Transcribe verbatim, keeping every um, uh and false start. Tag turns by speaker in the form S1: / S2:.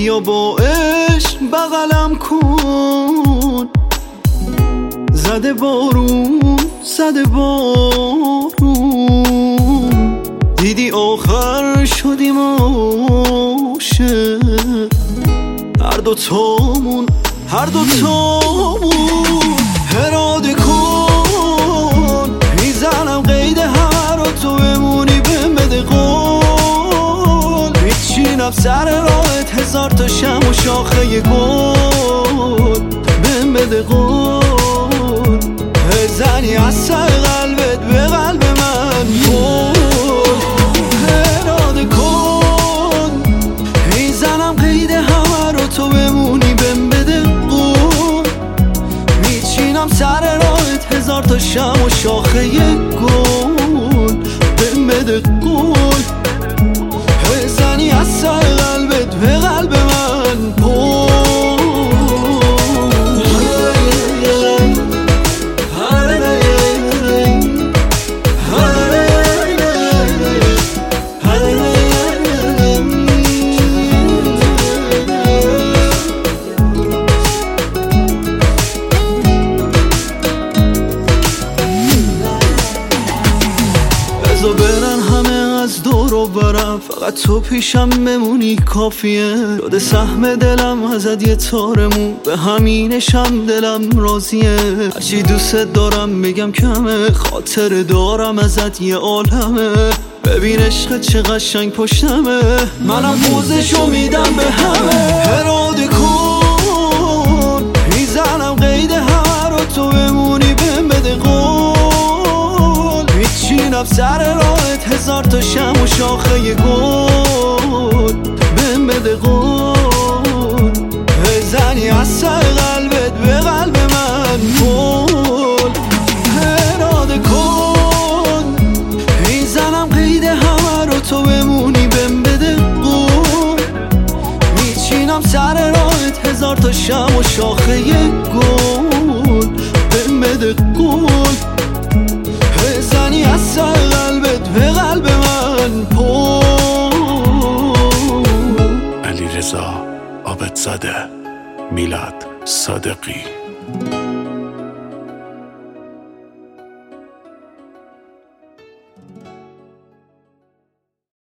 S1: بیا با عشق بغلم کن. زده بارون زده بارون، دیدی آخر شدیم عاشق. هر دو تامون هر دو تامون اراده کن. میزنم قید همه رو تو بمونی بهم بده قول. میچینم سر راهت هزار تا شم و شاخه گل. بهم بده قول بزنی از سر قلبت به قلب من قول. اراده کن میزنم قید همه رو تو بمونی بهم بده قول. میچینم سر راهت هزار تا شم و شاخه گل. بهم بده قول بزنی از سر قلبت به قلب من قول. برن همه از دور و برم، فقط تو پیشم بمونی کافیه. یاد سهم دلم ازت یه تارمون، به همینشم دلم راضیه. هرچی دوست دارم بگم کمه، خاطر دارم ازت یه عالمه. ببین عشقت چه قشنگ پشتمه، منم پوزشو میدم به همه. اراده کن میزنم قید همه رو تو بمونی بهم بده قول. میچینم سر راهت هزار تا شم و شاخه گل. بهم بده قول بزنی از سر قلبت به قلب من قول. اراده کن میزنم قید همه رو تو بمونی بهم بده قول. میچینم سر راهت هزار تا شم و شاخه گل. بهم بده قول بزنی از سر قلبت به قلب من پر.
S2: علیرضا عابدزاده، میلاد صادقی.